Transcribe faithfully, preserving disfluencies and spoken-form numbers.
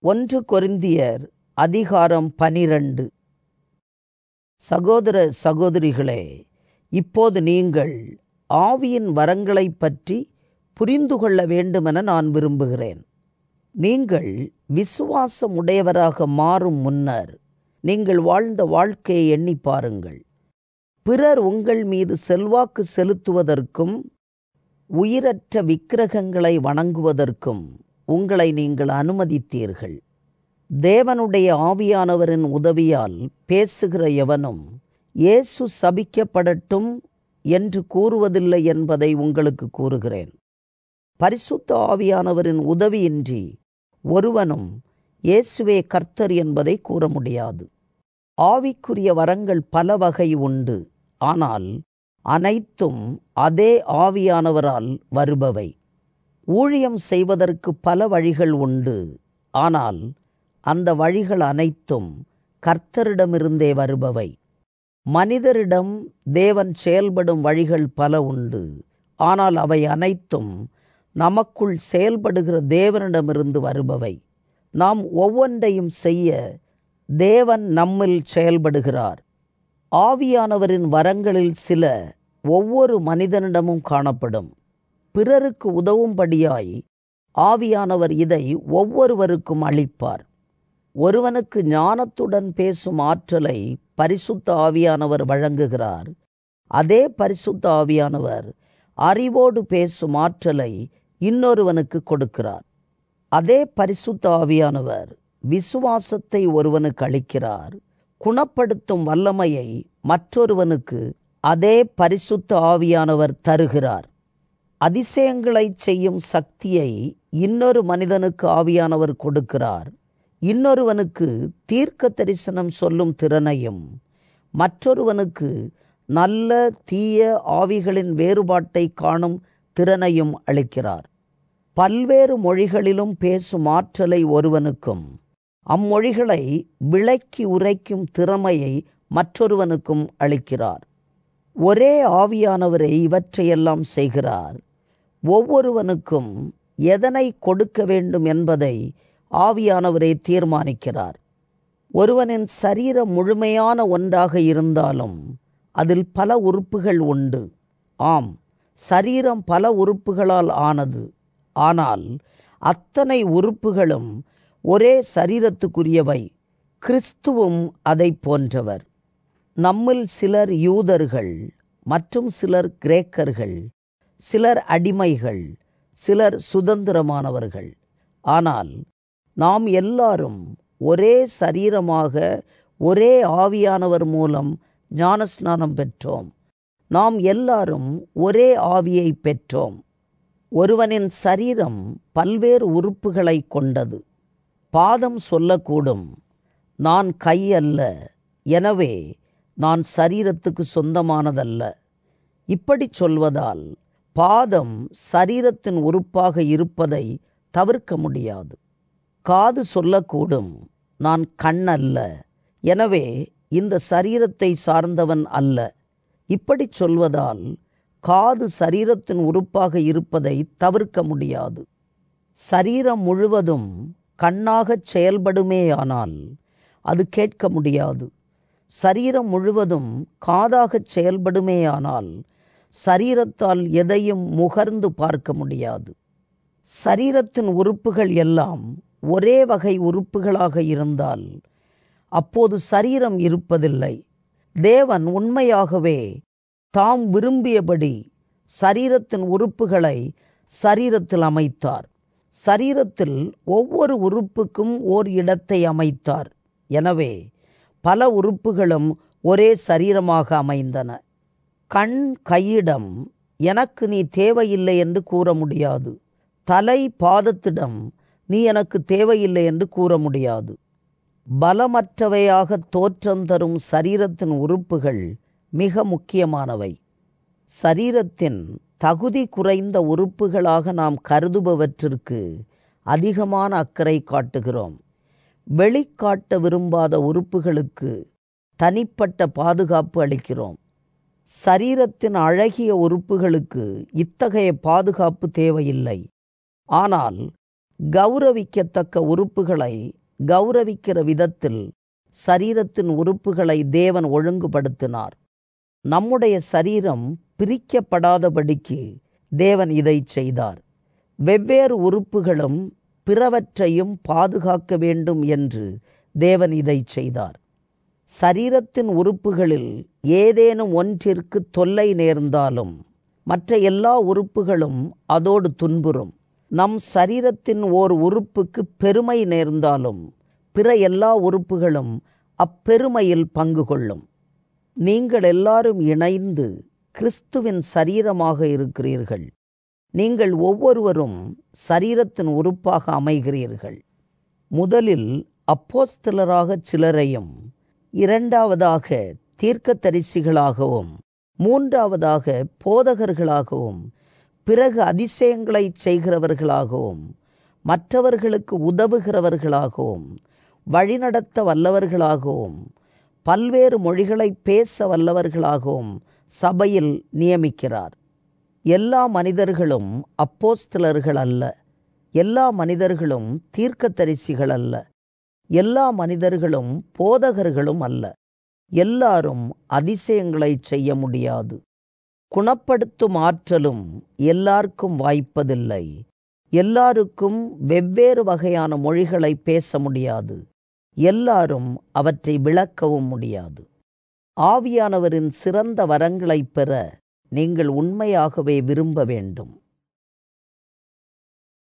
ஒன்று கொரிந்தியர் அதிகாரம் பனிரண்டு. சகோதர சகோதரிகளே, இப்போது நீங்கள் ஆவியின் வரங்களைப் பற்றி புரிந்து கொள்ள வேண்டுமென நான் விரும்புகிறேன். நீங்கள் விசுவாசம் உடையவராக மாறும் முன்னர் நீங்கள் வாழ்ந்த வாழ்க்கையை எண்ணி பாருங்கள். பிறர் உங்கள் மீது செல்வாக்கு செலுத்துவதற்கும் உயிரற்ற விக்கிரகங்களை வணங்குவதற்கும் உங்களை நீங்கள் அனுமதித்தீர்கள். தேவனுடைய ஆவியானவரின் உதவியால் பேசுகிற எவனும் இயேசு சபிக்கப்படட்டும் என்று கூறுவதில்லை என்பதை உங்களுக்கு கூறுகிறேன். பரிசுத்த ஆவியானவரின் உதவியின்றி ஒருவனும் இயேசுவே கர்த்தர் என்பதை கூற முடியாது. ஆவிக்குரிய வரங்கள் பல வகை உண்டு, ஆனால் அனைத்தும் அதே ஆவியானவரால் வருபவை. ஊழியம் செய்வதற்கு பல வழிகள் உண்டு, ஆனால் அந்த வழிகள் அனைத்தும் கர்த்தரிடமிருந்தே வருபவை. மனிதரிடம் தேவன் செயல்படும் வழிகள் பல உண்டு, ஆனால் அவை அனைத்தும் நமக்குள் செயல்படுகிற தேவனிடமிருந்து வருபவை. நாம் ஒவ்வொன்றையும் செய்ய தேவன் நம்மில் செயல்படுகிறார். ஆவியானவரின் வரங்களில் சில ஒவ்வொரு மனிதனிடமும் காணப்படும். பிறருக்கு உதவும்படியாய் ஆவியானவர் இதை ஒவ்வொருவருக்கும் அளிப்பார். ஒருவனுக்கு ஞானத்துடன் பேசும் ஆற்றலை பரிசுத்த ஆவியானவர் வழங்குகிறார். அதே பரிசுத்த ஆவியானவர் அறிவோடு பேசும் ஆற்றலை இன்னொருவனுக்கு கொடுக்கிறார். அதே பரிசுத்த ஆவியானவர் விசுவாசத்தை ஒருவனுக்கு அளிக்கிறார். குணப்படுத்தும் வல்லமையை மற்றொருவனுக்கு அதே பரிசுத்த ஆவியானவர் தருகிறார். அதிசயங்களை செய்யும் சக்தியை இன்னொரு மனிதனுக்கு ஆவியானவர் கொடுக்கிறார். இன்னொருவனுக்கு தீர்க்க தரிசனம் சொல்லும் திறனையும், மற்றொருவனுக்கு நல்ல தீய ஆவிகளின் வேறுபாட்டை காணும் திறனையும் அளிக்கிறார். பல்வேறு மொழிகளிலும் பேசும் ஆற்றலை ஒருவனுக்கும், அம்மொழிகளை விளக்கி உரைக்கும் திறமையை மற்றொருவனுக்கும் அளிக்கிறார். ஒரே ஆவியானவரே இவற்றையெல்லாம் செய்கிறார். ஒவ்வொருவனுக்கும் எதனை கொடுக்க வேண்டும் என்பதை ஆவியானவரே தீர்மானிக்கிறார். ஒருவனின் சரீரம் முழுமையான ஒன்றாக இருந்தாலும் அதில் பல உறுப்புகள் உண்டு. ஆம், சரீரம் பல உறுப்புகளால் ஆனது. ஆனால் அத்தனை உறுப்புகளும் ஒரே சரீரத்துக்குரியவை. கிறிஸ்துவும் அதை போன்றவர். நம்மில் சிலர் யூதர்கள், மற்றும் சிலர் கிரேக்கர்கள், சிலர் அடிமைகள், சிலர் சுதந்திரமானவர்கள். ஆனால் நாம் எல்லாரும் ஒரே சரீரமாக ஒரே ஆவியானவர் மூலம் ஞானஸ்நானம் பெற்றோம். நாம் எல்லாரும் ஒரே ஆவியை பெற்றோம். ஒருவனின் சரீரம் பல்வேறு உறுப்புகளை கொண்டது. பாதம் சொல்லக்கூடும், நான் கை அல்ல, எனவே நான் சரீரத்துக்கு சொந்தமானதல்ல. இப்படி சொல்வதால் பாதம் சரீரத்தின் உறுப்பாக இருப்பதை தவிர்க்க முடியாது. காது சொல்லக்கூடும், நான் கண் அல்ல, எனவே இந்த சரீரத்தை சார்ந்தவன் அல்ல. இப்படி சொல்வதால் காது சரீரத்தின் உறுப்பாக இருப்பதை தவிர்க்க முடியாது. சரீரம் முழுவதும் கண்ணாகச் செயல்படுமேயானால் அது கேட்க முடியாது. சரீரம் முழுவதும் காதாகச் செயல்படுமேயானால் சரீரத்தால் எதையும் முகர்ந்து பார்க்க முடியாது. சரீரத்தின் உறுப்புகள் எல்லாம் ஒரே வகை உறுப்புகளாக இருந்தால் அப்போது சரீரம் இருப்பதில்லை. தேவன் உண்மையாகவே தாம் விரும்பியபடி சரீரத்தின் உறுப்புகளை சரீரத்தில் அமைத்தார். சரீரத்தில் ஒவ்வொரு உறுப்புக்கும் ஓர் இடத்தை அமைத்தார். எனவே பல உறுப்புகளும் ஒரே சரீரமாக அமைந்தன. கண் கையிடம் எனக்கு நீ தேவையில்லை என்று கூற முடியாது. தலை பாதத்திடம் நீ எனக்கு தேவையில்லை என்று கூற முடியாது. பலமற்றவையாக தோற்றம் தரும் சரீரத்தின் உறுப்புகள் மிக முக்கியமானவை. சரீரத்தின் தகுதி குறைந்த உறுப்புகளாக நாம் கருதுபவற்றிற்கு அதிகமான அக்கறை காட்டுகிறோம். வெளிக்காட்ட விரும்பாத உறுப்புகளுக்கு தனிப்பட்ட பாதுகாப்பு அளிக்கிறோம். சரீரத்தின் அழகிய உறுப்புகளுக்கு இத்தகைய பாதுகாப்பு தேவையில்லை. ஆனால் கௌரவிக்கத்தக்க உறுப்புகளை கௌரவிக்கிற விதத்தில் சரீரத்தின் உறுப்புகளை தேவன் ஒழுங்குபடுத்தினார். நம்முடைய சரீரம் பிரிக்கப்படாதபடிக்கு தேவன் இதை செய்தார். வெவ்வேறு உறுப்புகளும் பிறவற்றையும் பாதுகாக்க வேண்டும் என்று தேவன் இதை செய்தார். சரீரத்தின் உறுப்புகளில் ஏதேனும் ஒன்றிற்கு தொல்லை நேர்ந்தாலும் மற்ற எல்லா உறுப்புகளும் அதோடு துன்புறும். நம் சரீரத்தின் ஓர் உறுப்புக்கு பெருமை நேர்ந்தாலும் பிற எல்லா உறுப்புகளும் அப்பெருமையில் பங்கு கொள்ளும். நீங்கள் எல்லாரும் இணைந்து கிறிஸ்துவின் சரீரமாக இருக்கிறீர்கள். நீங்கள் ஒவ்வொருவரும் சரீரத்தின் உறுப்பாக அமைகிறீர்கள். முதலில் அப்போஸ்தலராக சிலரையும், இரண்டாவதாக தீர்க்கதரிசிகளாகவும், மூன்றாவதாக போதகர்களாகவும், பிறகு அதிசயங்களை செய்கிறவர்களாகவும், மற்றவர்களுக்கு உதவுகிறவர்களாகவும், வழிநடத்த வல்லவர்களாகவும், பல்வேறு மொழிகளை பேச வல்லவர்களாகவும் சபையில் நியமிக்கிறார். எல்லா மனிதர்களும் அப்போஸ்தலர்கள் அல்ல. எல்லா மனிதர்களும் தீர்க்கதரிசிகள் அல்ல. எல்லா மனிதர்களும் போதகர்களும் அல்ல. எல்லாரும் அதிசயங்களை செய்ய முடியாது. குணப்படுத்தும் ஆற்றலும் எல்லாருக்கும் வாய்ப்பதில்லை. எல்லாருக்கும் வெவ்வேறு வகையான மொழிகளை பேச முடியாது. எல்லாரும் அவற்றை விளக்கவும் முடியாது. ஆவியானவரின் சிறந்த வரங்களை பெற நீங்கள் உண்மையாகவே விரும்ப வேண்டும்.